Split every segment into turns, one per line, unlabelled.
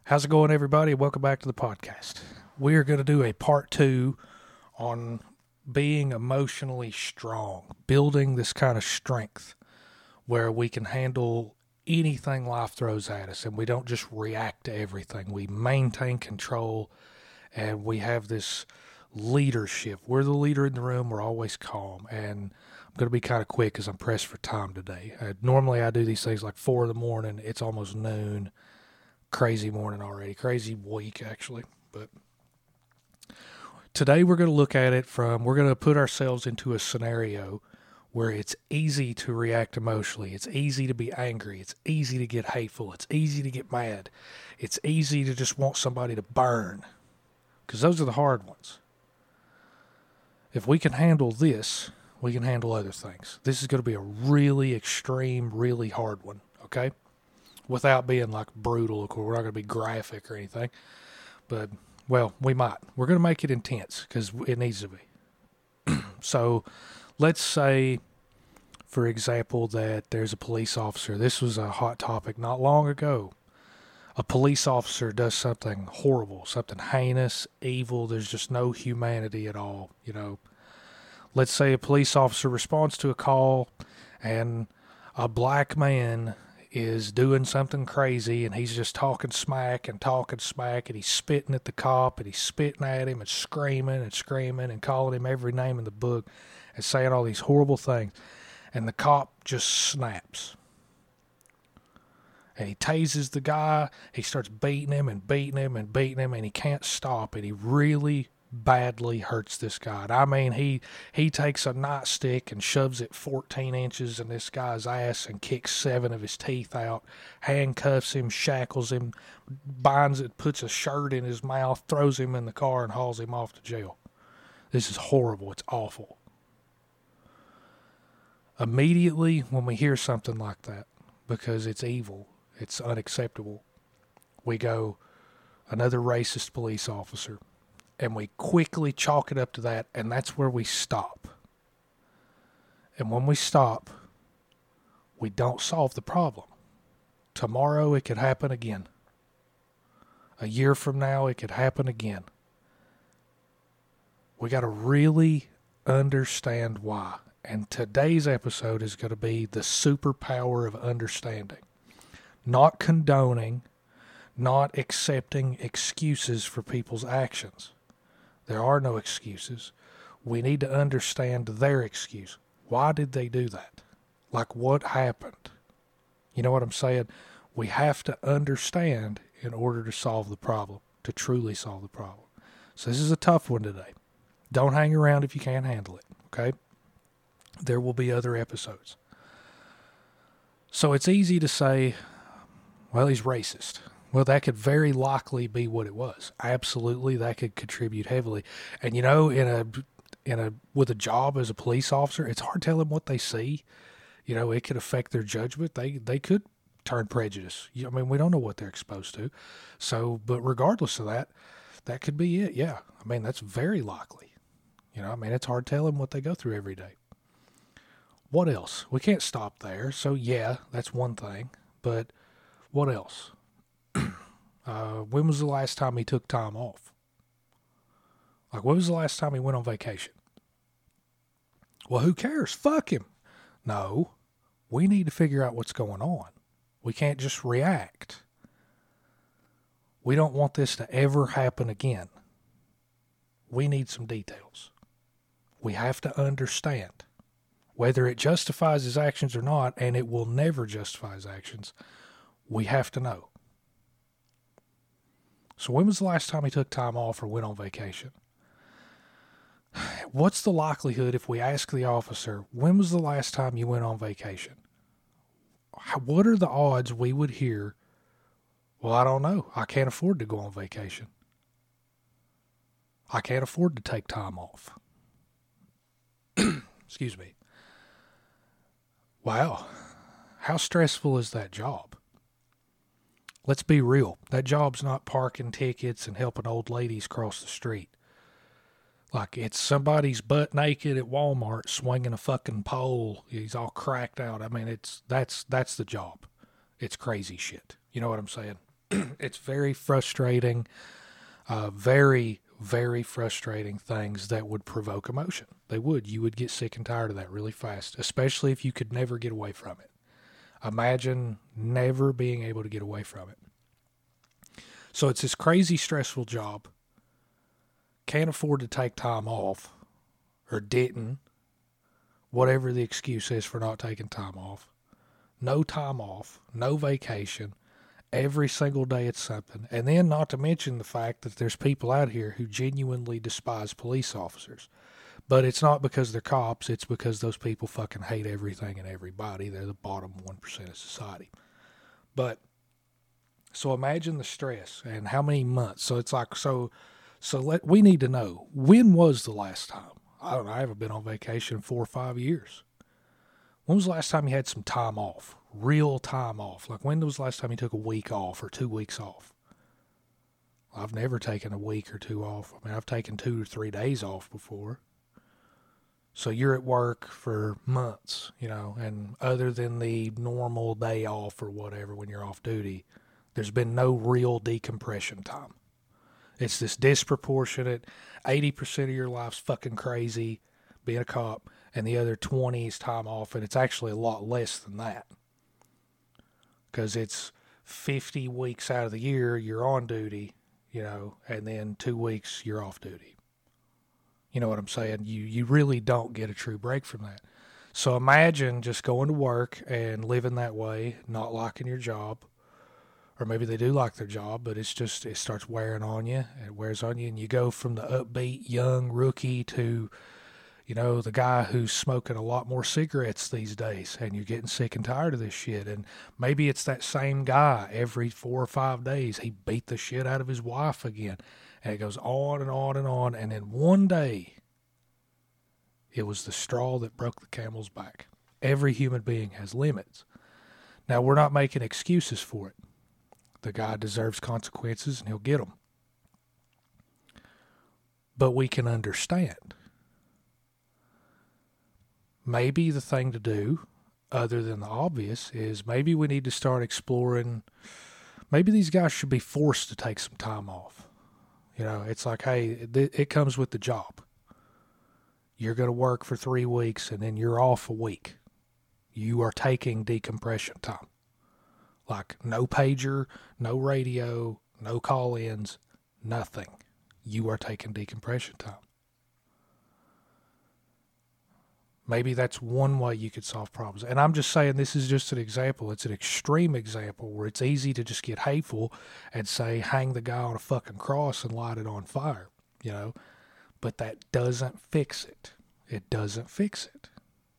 How's it going, everybody? Welcome back to the podcast. We are going to do a part 2 on being emotionally strong, building this kind of strength where we can handle anything life throws at us and we don't just react to everything. We maintain control and we have this leadership. We're the leader in the room. We're always calm. And I'm going to be kind of quick because I'm pressed for time today. Normally I do these things like 4 in the morning. It's almost noon. Crazy morning already. Crazy week, actually. But today we're going to look at it we're going to put ourselves into a scenario where it's easy to react emotionally. It's easy to be angry. It's easy to get hateful. It's easy to get mad. It's easy to just want somebody to burn. Because those are the hard ones. If we can handle this, we can handle other things. This is going to be a really extreme, really hard one, okay? Without being like brutal, of course. We're not going to be graphic or anything. But, well, we might. We're going to make it intense because it needs to be. So, let's say, for example, that there's a police officer. This was a hot topic not long ago. A police officer does something horrible, something heinous, evil. There's just no humanity at all, you know. Let's say a police officer responds to a call and a black man is doing something crazy and he's just talking smack and he's spitting at the cop and he's spitting at him and screaming and calling him every name in the book and saying all these horrible things. And the cop just snaps. And he tases the guy. He starts beating him and he can't stop. And he really badly hurts this guy. And I mean, he takes a nightstick and shoves it 14 inches in this guy's ass and kicks 7 of his teeth out, handcuffs him, shackles him, binds it, puts a shirt in his mouth, throws him in the car and hauls him off to jail. This is horrible. It's awful. Immediately when we hear something like that, because it's evil, it's unacceptable, we go, another racist police officer. And we quickly chalk it up to that, and that's where we stop. And when we stop, we don't solve the problem. Tomorrow it could happen again. A year from now it could happen again. We got to really understand why. And today's episode is going to be the superpower of understanding. Not condoning, not accepting excuses for people's actions. There are no excuses. We need to understand their excuse. Why did they do that? Like, what happened? You know what I'm saying? We have to understand in order to solve the problem, to truly solve the problem. So this is a tough one today. Don't hang around if you can't handle it, okay? There will be other episodes. So it's easy to say, well, he's racist. Well, that could very likely be what it was. Absolutely, that could contribute heavily. And you know, with a job as a police officer, it's hard telling what they see. You know, it could affect their judgment. They could turn prejudice. I mean, we don't know what they're exposed to. So, but regardless of that, that could be it. Yeah, I mean, that's very likely. You know, I mean, it's hard telling what they go through every day. What else? We can't stop there. So yeah, that's one thing. But what else? When was the last time he took time off? Like, when was the last time he went on vacation? Well, who cares? Fuck him. No, we need to figure out what's going on. We can't just react. We don't want this to ever happen again. We need some details. We have to understand. Whether it justifies his actions or not, and it will never justify his actions, we have to know. So when was the last time he took time off or went on vacation? What's the likelihood if we ask the officer, when was the last time you went on vacation? What are the odds we would hear, well, I don't know. I can't afford to go on vacation. I can't afford to take time off. Excuse me. Wow. How stressful is that job? Let's be real. That job's not parking tickets and helping old ladies cross the street. Like, it's somebody's butt naked at Walmart swinging a fucking pole. He's all cracked out. I mean, that's the job. It's crazy shit. You know what I'm saying? It's very frustrating, very, very frustrating things that would provoke emotion. They would. You would get sick and tired of that really fast, especially if you could never get away from it. Imagine never being able to get away from it. So it's this crazy stressful job. Can't afford to take time off, or didn't, whatever the excuse is for not taking time off. No time off, no vacation. Every single day it's something. And then not to mention the fact that there's people out here who genuinely despise police officers. But it's not because they're cops, it's because those people fucking hate everything and everybody. They're the bottom 1% of society. But, so imagine the stress and how many months. So it's like, we need to know, when was the last time? I don't know, I haven't been on vacation in 4 or 5 years. When was the last time you had some time off? Real time off? Like, when was the last time you took a week off or 2 weeks off? I've never taken a week or two off. I mean, I've taken 2 or 3 days off before. So you're at work for months, and other than the normal day off or whatever when you're off duty, there's been no real decompression time. It's this disproportionate 80% of your life's fucking crazy being a cop, and the other 20 is time off, and it's actually a lot less than that. Because it's 50 weeks out of the year you're on duty, and then 2 weeks you're off duty. You know what I'm saying? You really don't get a true break from that. So imagine just going to work and living that way, not liking your job. Or maybe they do like their job, but it starts wearing on you. It wears on you, and you go from the upbeat young rookie to, the guy who's smoking a lot more cigarettes these days, and you're getting sick and tired of this shit. And maybe it's that same guy every 4 or 5 days. He beat the shit out of his wife again. And it goes on and on and on. And then one day, it was the straw that broke the camel's back. Every human being has limits. Now, we're not making excuses for it. The guy deserves consequences, and he'll get them. But we can understand. Maybe the thing to do, other than the obvious, is maybe we need to start exploring, maybe these guys should be forced to take some time off. It's like, hey, it comes with the job. You're going to work for 3 weeks, and then you're off a week. You are taking decompression time. Like, no pager, no radio, no call-ins, nothing. You are taking decompression time. Maybe that's one way you could solve problems. And I'm just saying this is just an example. It's an extreme example where it's easy to just get hateful and say, hang the guy on a fucking cross and light it on fire, But that doesn't fix it. It doesn't fix it.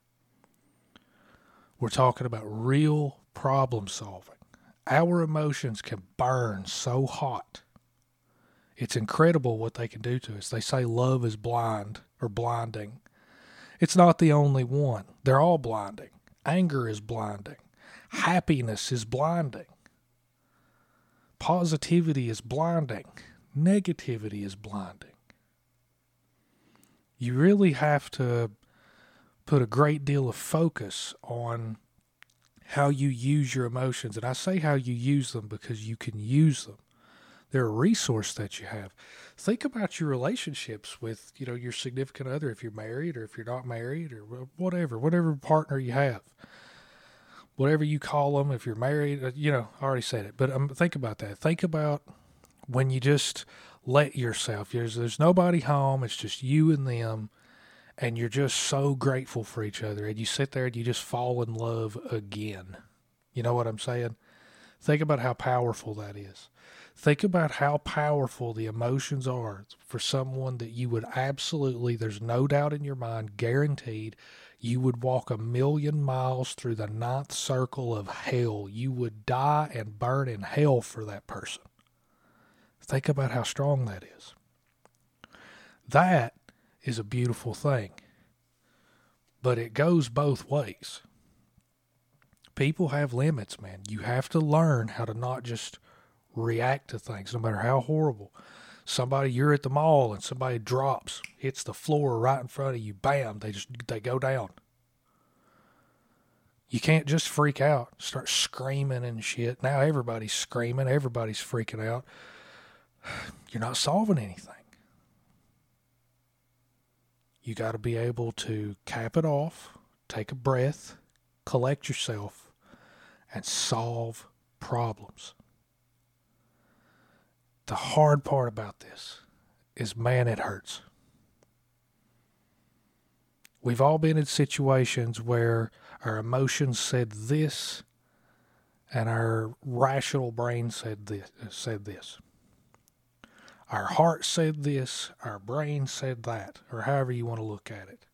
We're talking about real problem solving. Our emotions can burn so hot. It's incredible what they can do to us. They say love is blind or blinding. It's not the only one. They're all blinding. Anger is blinding. Happiness is blinding. Positivity is blinding. Negativity is blinding. You really have to put a great deal of focus on how you use your emotions. And I say how you use them because you can use them. They're a resource that you have. Think about your relationships with, your significant other, if you're married or if you're not married or whatever partner you have. Whatever you call them, if you're married, I already said it. But think about that. Think about when you just let yourself, there's nobody home, it's just you and them, and you're just so grateful for each other, and you sit there and you just fall in love again. You know what I'm saying? Think about how powerful that is. Think about how powerful the emotions are for someone that you would absolutely, there's no doubt in your mind, guaranteed, you would walk 1,000,000 miles through the 9th circle of hell. You would die and burn in hell for that person. Think about how strong that is. That is a beautiful thing. But it goes both ways. People have limits, man. You have to learn how to not just react to things, no matter how horrible. You're at the mall and somebody drops, hits the floor right in front of you, bam, they go down. You can't just freak out, start screaming and shit. Now everybody's screaming, everybody's freaking out. You're not solving anything. You got to be able to cap it off, take a breath, collect yourself, and solve problems. The hard part about this is, man, it hurts. We've all been in situations where our emotions said this and our rational brain said this. Our heart said this, our brain said that, or however you want to look at it.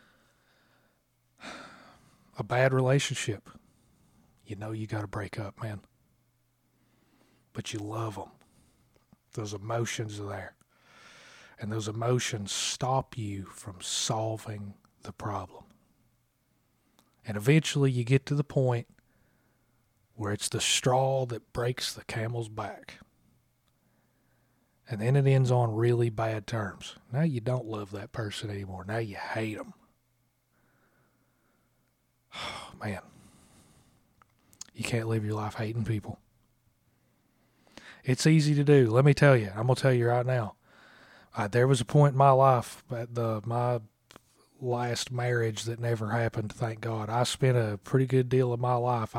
A bad relationship. You know you got to break up, man. But you love them. Those emotions are there. And those emotions stop you from solving the problem. And eventually you get to the point where it's the straw that breaks the camel's back. And then it ends on really bad terms. Now you don't love that person anymore. Now you hate them. Oh, man. You can't live your life hating people. It's easy to do. Let me tell you. I'm going to tell you right now. There was a point in my life at my last marriage that never happened, thank God. I spent a pretty good deal of my life.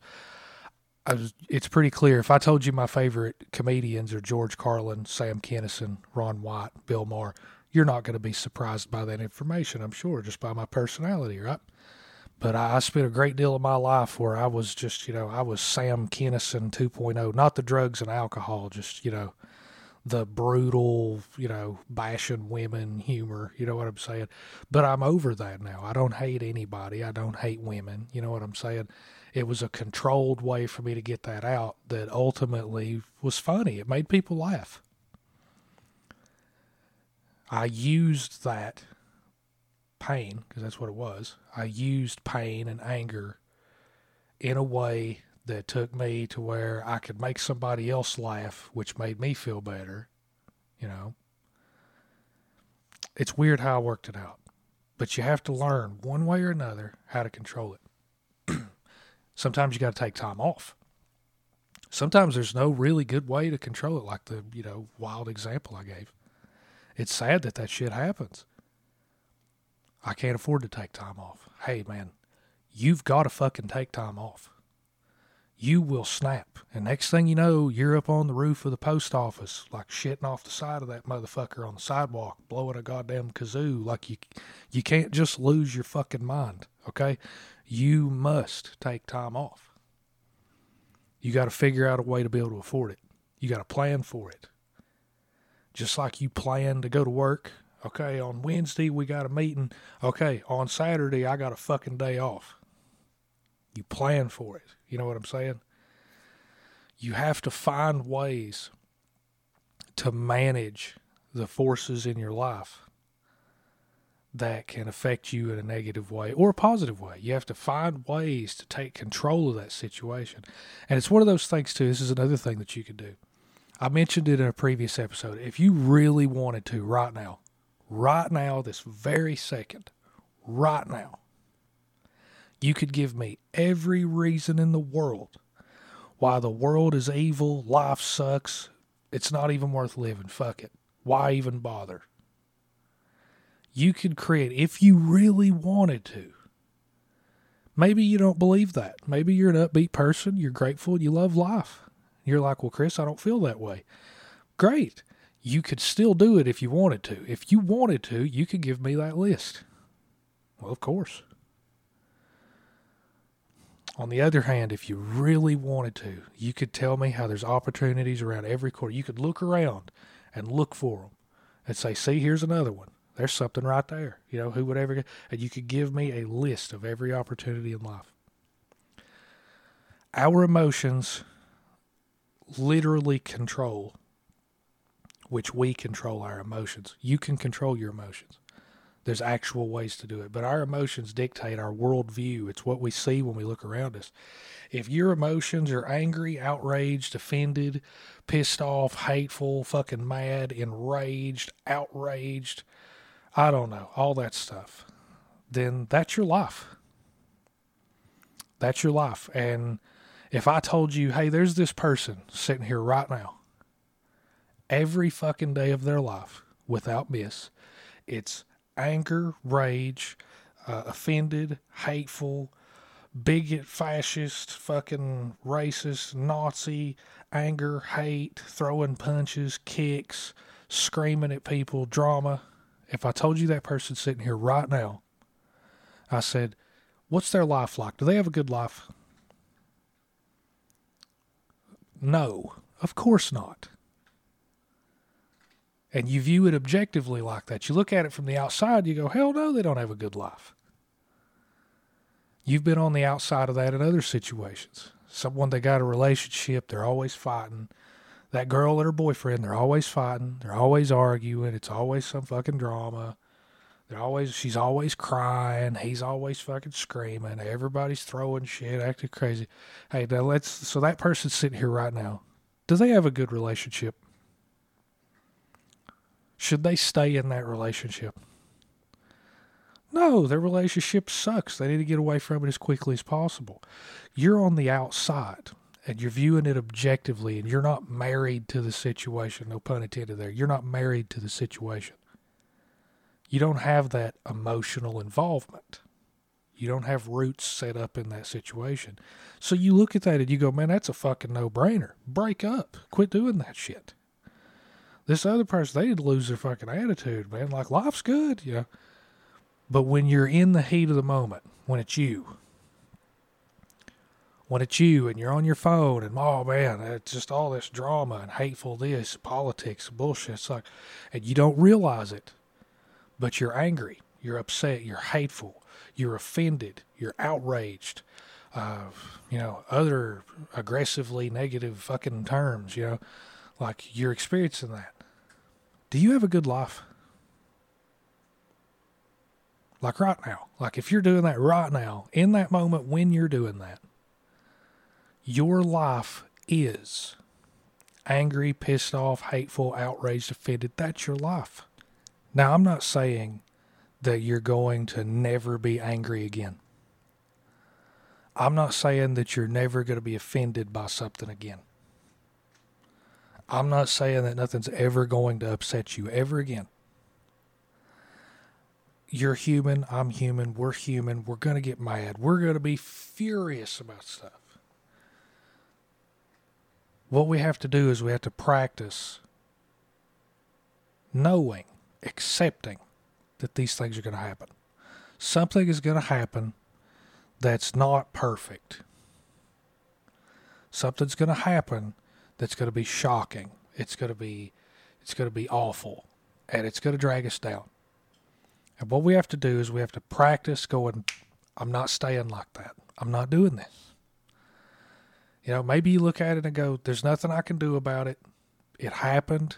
It's pretty clear. If I told you my favorite comedians are George Carlin, Sam Kinison, Ron White, Bill Maher, you're not going to be surprised by that information, I'm sure, just by my personality, right? But I spent a great deal of my life where I was just, I was Sam Kinison 2.0, not the drugs and alcohol, just, the brutal, bashing women humor, you know what I'm saying? But I'm over that now. I don't hate anybody. I don't hate women, you know what I'm saying? It was a controlled way for me to get that out that ultimately was funny. It made people laugh. I used that pain, because that's what it was. I used pain and anger in a way that took me to where I could make somebody else laugh, which made me feel better, It's weird how I worked it out. But you have to learn one way or another how to control it. Sometimes you got to take time off. Sometimes there's no really good way to control it, like the, wild example I gave. It's sad that shit happens. I can't afford to take time off. Hey, man, you've got to fucking take time off. You will snap. And next thing you know, you're up on the roof of the post office, like shitting off the side of that motherfucker on the sidewalk, blowing a goddamn kazoo. Like you can't just lose your fucking mind, okay? You must take time off. You got to figure out a way to be able to afford it. You got to plan for it. Just like you plan to go to work. Okay, on Wednesday we got a meeting. Okay, on Saturday I got a fucking day off. You plan for it. You know what I'm saying? You have to find ways to manage the forces in your life that can affect you in a negative way or a positive way. You have to find ways to take control of that situation. And it's one of those things too. This is another thing that you could do. I mentioned it in a previous episode. If you really wanted to right now, this very second, right now, you could give me every reason in the world why the world is evil, life sucks, it's not even worth living, fuck it. Why even bother? You could create, if you really wanted to. Maybe you don't believe that. Maybe you're an upbeat person, you're grateful, you love life. You're like, well, Chris, I don't feel that way. Great. You could still do it if you wanted to. If you wanted to, you could give me that list. Well, of course. On the other hand, if you really wanted to, you could tell me how there's opportunities around every corner. You could look around and look for them and say, see, here's another one. There's something right there. Who would ever get, and you could give me a list of every opportunity in life. Our emotions literally control, which we control our emotions. You can control your emotions. There's actual ways to do it. But our emotions dictate our worldview. It's what we see when we look around us. If your emotions are angry, outraged, offended, pissed off, hateful, fucking mad, enraged, outraged, I don't know, all that stuff, then that's your life. That's your life. And if I told you, hey, there's this person sitting here right now, every fucking day of their life, without miss, it's anger, rage, offended, hateful, bigot, fascist, fucking racist, Nazi, anger, hate, throwing punches, kicks, screaming at people, drama. If I told you that person's sitting here right now, I said, what's their life like? Do they have a good life? No, of course not. And you view it objectively like that. You look at it from the outside, you go, hell no, they don't have a good life. You've been on the outside of that in other situations. Someone that got a relationship, they're always fighting. That girl and her boyfriend, they're always fighting. They're always arguing. It's always some fucking drama. She's always crying. He's always fucking screaming. Everybody's throwing shit, acting crazy. Hey, now so that person's sitting here right now. Do they have a good relationship? Should they stay in that relationship? No, their relationship sucks. They need to get away from it as quickly as possible. You're on the outside, and you're viewing it objectively, and you're not married to the situation. No pun intended there. You're not married to the situation. You don't have that emotional involvement. You don't have roots set up in that situation. So you look at that and you go, man, that's a fucking no-brainer. Break up. Quit doing that shit. This other person, they need to lose their fucking attitude, man. Like, life's good, you know. But when you're in the heat of the moment, when it's you and you're on your phone and, oh man, it's just all this drama and hateful this, politics, bullshit. It's like, and you don't realize it, but you're angry, you're upset, you're hateful, you're offended, you're outraged, other aggressively negative fucking terms, like you're experiencing that. Do you have a good life? Like right now, like if you're doing that right now, in that moment when you're doing that, your life is angry, pissed off, hateful, outraged, offended. That's your life. Now, I'm not saying that you're going to never be angry again. I'm not saying that you're never going to be offended by something again. I'm not saying that nothing's ever going to upset you ever again. You're human, I'm human, we're human, we're going to get mad. We're going to be furious about stuff. What we have to do is we have to practice knowing, accepting that these things are going to happen. Something is going to happen that's not perfect. Something's going to happen that's going to be shocking. It's going to be awful, and it's going to drag us down. And what we have to do is we have to practice going, I'm not staying like that. I'm not doing this. Maybe you look at it and go, there's nothing I can do about it. It happened.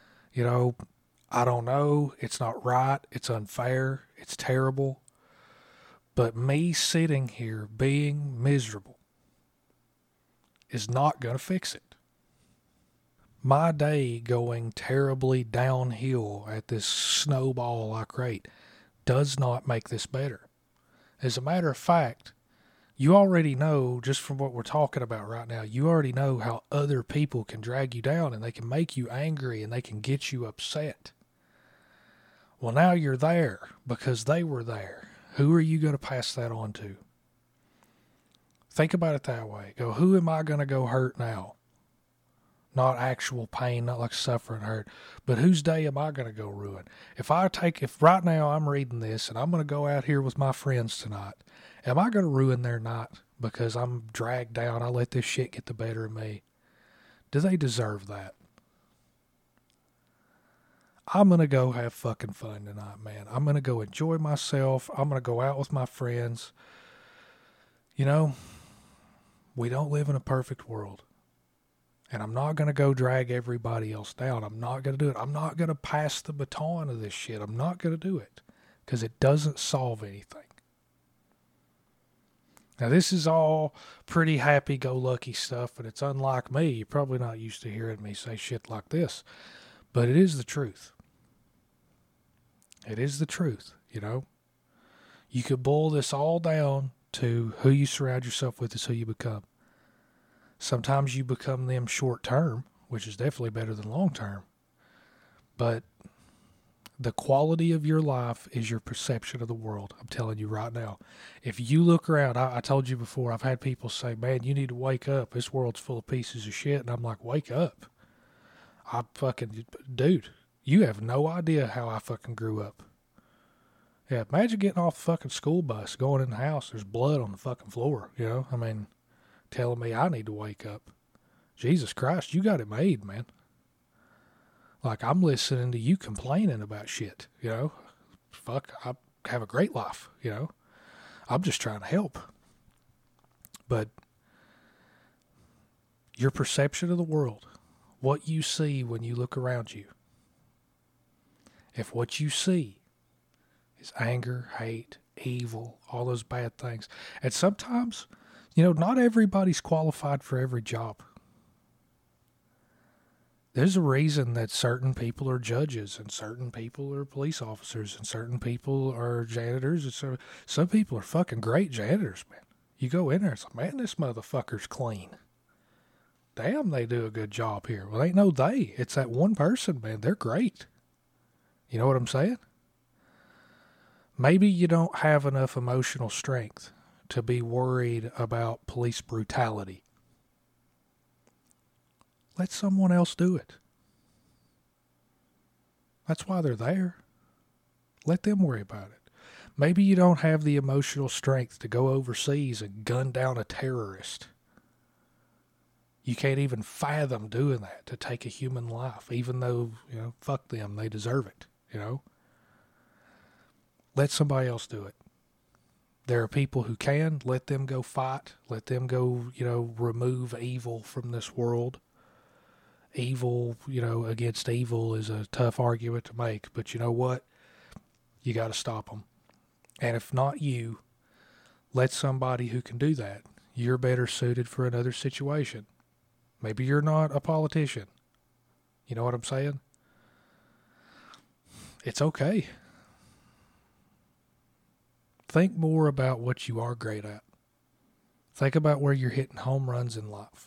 I don't know. It's not right. It's unfair. It's terrible. But me sitting here being miserable is not going to fix it. My day going terribly downhill at this snowball like rate does not make this better. As a matter of fact, you already know, just from what we're talking about right now, you already know how other people can drag you down and they can make you angry and they can get you upset. Well, now you're there because they were there. Who are you going to pass that on to? Think about it that way. Go, who am I going to go hurt now? Not actual pain, not like suffering hurt, but whose day am I going to go ruin? If right now I'm reading this and I'm going to go out here with my friends tonight, am I going to ruin their night because I'm dragged down? I let this shit get the better of me. Do they deserve that? I'm going to go have fucking fun tonight, man. I'm going to go enjoy myself. I'm going to go out with my friends. We don't live in a perfect world. And I'm not going to go drag everybody else down. I'm not going to do it. I'm not going to pass the baton of this shit. I'm not going to do it because it doesn't solve anything. Now, this is all pretty happy-go-lucky stuff, and it's unlike me. You're probably not used to hearing me say shit like this, but it is the truth. It is the truth, You could boil this all down to who you surround yourself with is who you become. Sometimes you become them short term, which is definitely better than long term. But the quality of your life is your perception of the world. I'm telling you right now. If you look around, I told you before, I've had people say, man, you need to wake up. This world's full of pieces of shit. And I'm like, wake up. Dude, you have no idea how I fucking grew up. Yeah, imagine getting off the fucking school bus, going in the house, there's blood on the fucking floor, you know? I mean, telling me I need to wake up. Jesus Christ, you got it made, man. Like, I'm listening to you complaining about shit, you know? Fuck, I have a great life, you know? I'm just trying to help. But your perception of the world, what you see when you look around you, if what you see is anger, hate, evil, all those bad things, and sometimes, you know, not everybody's qualified for every job. There's a reason that certain people are judges and certain people are police officers and certain people are janitors. And some people are fucking great janitors, man. You go in there and say, man, this motherfucker's clean. Damn, they do a good job here. Well, ain't no they. It's that one person, man. They're great. You know what I'm saying? Maybe you don't have enough emotional strength to be worried about police brutality. Let someone else do it. That's why they're there. Let them worry about it. Maybe you don't have the emotional strength to go overseas and gun down a terrorist. You can't even fathom doing that, to take a human life, even though, you know, fuck them, they deserve it, you know? Let somebody else do it. There are people who can. Let them go fight. Let them go, you know, remove evil from this world. Evil, you know, against evil is a tough argument to make, but you know what? You got to stop them. And if not you, let somebody who can do that. You're better suited for another situation. Maybe you're not a politician. You know what I'm saying? It's okay. Think more about what you are great at. Think about where you're hitting home runs in life.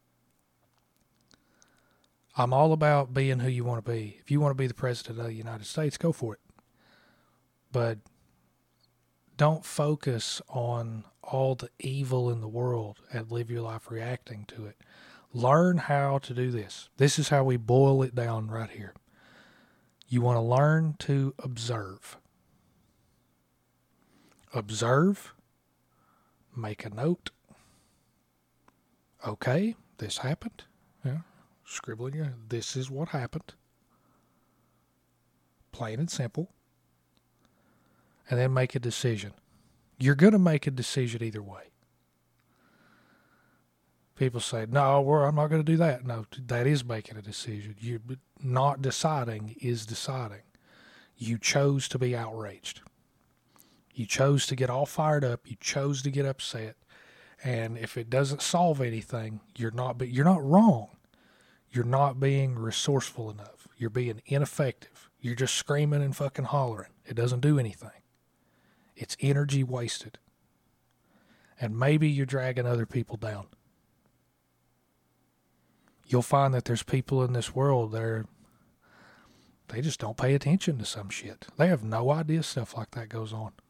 I'm all about being who you want to be. If you want to be the president of the United States, go for it. But don't focus on all the evil in the world and live your life reacting to it. Learn how to do this. This is how we boil it down right here. You want to learn to observe. Observe. Make a note. Okay, this happened. Yeah. Scribbling, this is what happened. Plain and simple. And then make a decision. You're going to make a decision either way. People say, no, I'm not going to do that. No, that is making a decision. You not deciding is deciding. You chose to be outraged. You chose to get all fired up. You chose to get upset. And if it doesn't solve anything, you're not wrong. You're not being resourceful enough. You're being ineffective. You're just screaming and fucking hollering. It doesn't do anything. It's energy wasted. And maybe you're dragging other people down. You'll find that there's people in this world that they just don't pay attention to some shit. They have no idea stuff like that goes on.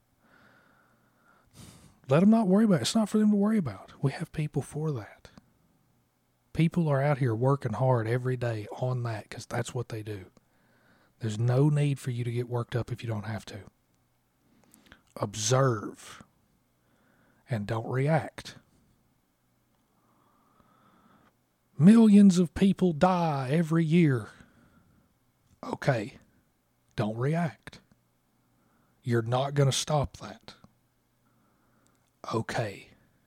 Let them not worry about it. It's not for them to worry about. We have people for that. People are out here working hard every day on that because that's what they do. There's no need for you to get worked up if you don't have to. Observe and don't react. Millions of people die every year. Okay, don't react. You're not going to stop that. Okay.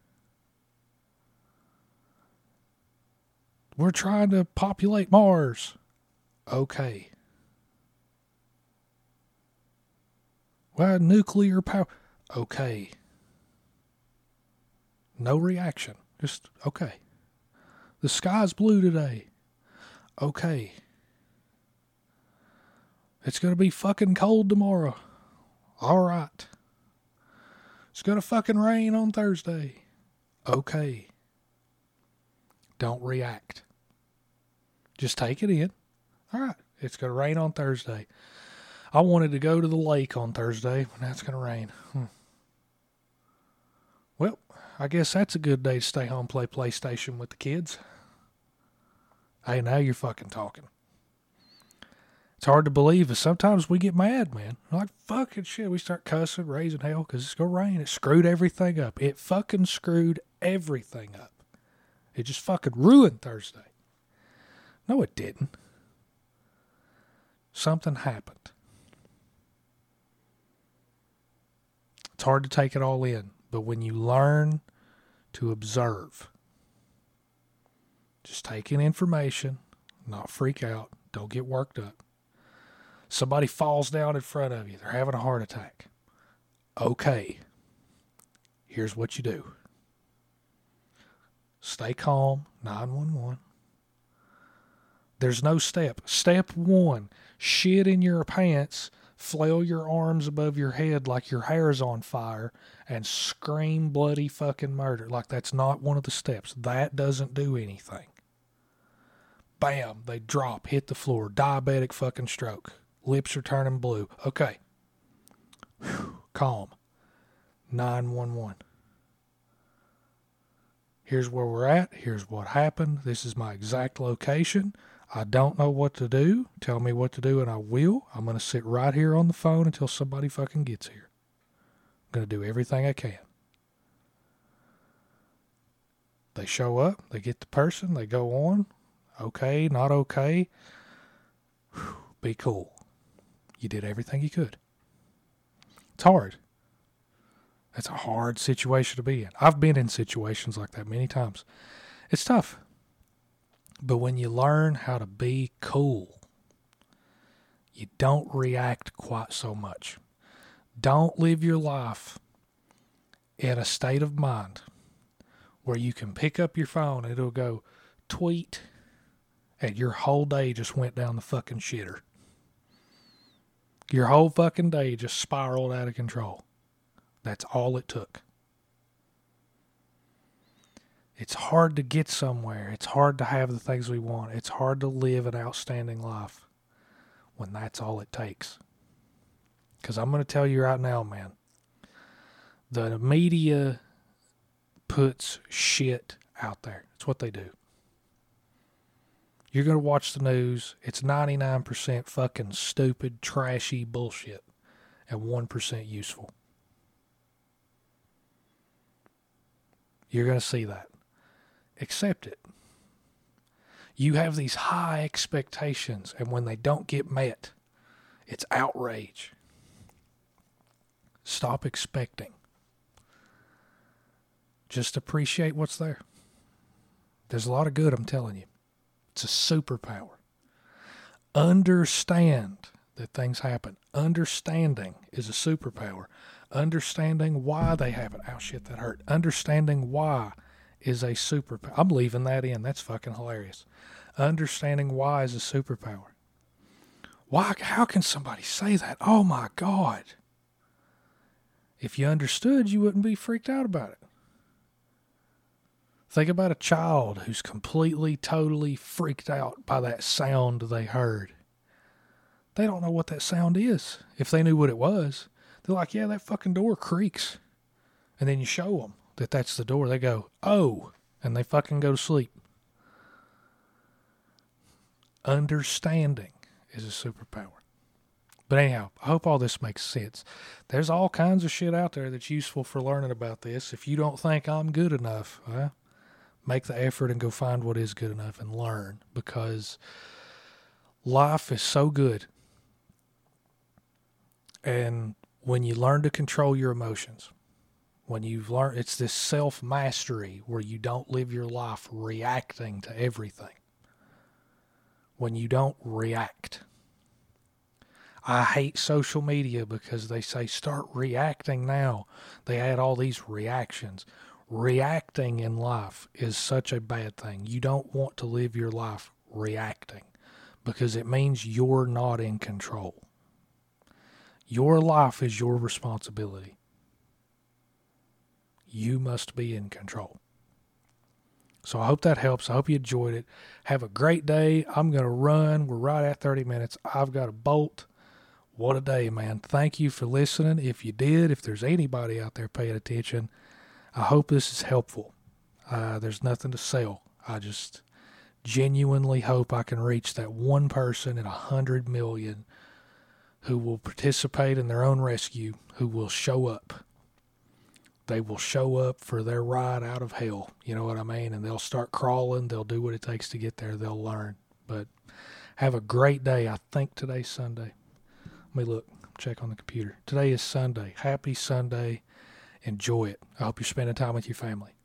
We're trying to populate Mars. Okay. Well, nuclear power. Okay. No reaction. Just, okay. The sky's blue today. Okay. It's going to be fucking cold tomorrow. All right. It's going to fucking rain on Thursday. Okay. Don't react. Just take it in. All right. It's going to rain on Thursday. I wanted to go to the lake on Thursday, but now it's going to rain. Well, I guess that's a good day to stay home, play PlayStation with the kids. Hey, now you're fucking talking. It's hard to believe, but sometimes we get mad, man. Like, fucking shit. We start cussing, raising hell, because it's going to rain. It screwed everything up. It fucking screwed everything up. It just fucking ruined Thursday. No, it didn't. Something happened. It's hard to take it all in, but when you learn to observe, just take in information, not freak out, don't get worked up. Somebody falls down in front of you, they're having a heart attack. Okay, here's what you do. Stay calm, 911. There's no step. Step 1, shit in your pants, flail your arms above your head like your hair's on fire, and scream bloody fucking murder. Like, that's not one of the steps. That doesn't do anything. Bam, they drop, hit the floor, diabetic fucking stroke. Lips are turning blue. Okay. Whew, calm. 911. Here's where we're at. Here's what happened. This is my exact location. I don't know what to do. Tell me what to do and I will. I'm going to sit right here on the phone until somebody fucking gets here. I'm going to do everything I can. They show up. They get the person. They go on. Okay, not okay. Whew, be cool. You did everything you could. It's hard. That's a hard situation to be in. I've been in situations like that many times. It's tough. But when you learn how to be cool, you don't react quite so much. Don't live your life in a state of mind where you can pick up your phone and it'll go tweet and your whole day just went down the fucking shitter. Your whole fucking day just spiraled out of control. That's all it took. It's hard to get somewhere. It's hard to have the things we want. It's hard to live an outstanding life when that's all it takes. Because I'm going to tell you right now, man, the media puts shit out there. It's what they do. You're going to watch the news. It's 99% fucking stupid, trashy bullshit and 1% useful. You're going to see that. Accept it. You have these high expectations, and when they don't get met, it's outrage. Stop expecting. Just appreciate what's there. There's a lot of good, I'm telling you. It's a superpower. Understand that things happen. Understanding is a superpower. Understanding why they happen. Ow, shit, that hurt. Understanding why is a superpower. I'm leaving that in. That's fucking hilarious. Understanding why is a superpower. Why? How can somebody say that? Oh my God. If you understood, you wouldn't be freaked out about it. Think about a child who's completely, totally freaked out by that sound they heard. They don't know what that sound is. If they knew what it was, they're like, yeah, that fucking door creaks. And then you show them that that's the door. They go, oh, and they fucking go to sleep. Understanding is a superpower. But anyhow, I hope all this makes sense. There's all kinds of shit out there that's useful for learning about this. If you don't think I'm good enough, make the effort and go find what is good enough and learn, because life is so good. And when you learn to control your emotions, when you've learned, it's this self-mastery where you don't live your life reacting to everything. When you don't react. I hate social media because they say start reacting now. They add all these reactions. Reacting in life is such a bad thing. You don't want to live your life reacting because it means you're not in control. Your life is your responsibility. You must be in control. So I hope that helps. I hope you enjoyed it. Have a great day. I'm going to run. We're right at 30 minutes. I've got a bolt. What a day, man. Thank you for listening. If you did, if there's anybody out there paying attention, I hope this is helpful. There's nothing to sell. I just genuinely hope I can reach that one person in 100 million who will participate in their own rescue, who will show up. They will show up for their ride out of hell. You know what I mean? And they'll start crawling. They'll do what it takes to get there. They'll learn. But have a great day. I think today's Sunday. Let me look. Check on the computer. Today is Sunday. Happy Sunday. Enjoy it. I hope you're spending time with your family.